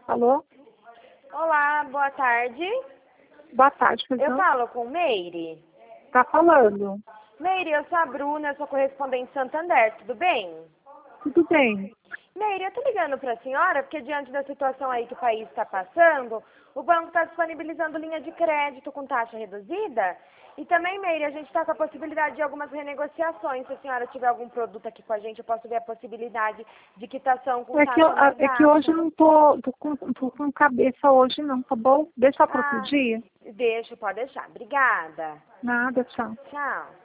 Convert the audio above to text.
Alô? Olá, boa tarde. Boa tarde, Eu pessoal. falo com Meire. Tá falando. Meire, eu sou a Bruna, eu sou correspondente Santander, tudo bem? Tudo bem. Meire, eu tô ligando para a senhora porque diante da situação aí que o país está passando, o banco está disponibilizando linha de crédito com taxa reduzida. E também, Meire, a gente está com a possibilidade de algumas renegociações. Se a senhora tiver algum produto aqui com a gente, eu posso ver a possibilidade de quitação com taxa mais É que hoje baixa. eu não tô com cabeça hoje não, tá bom? Deixa para outro Ah, dia. deixa, pode deixar. Obrigada. Nada, tchau. Tchau.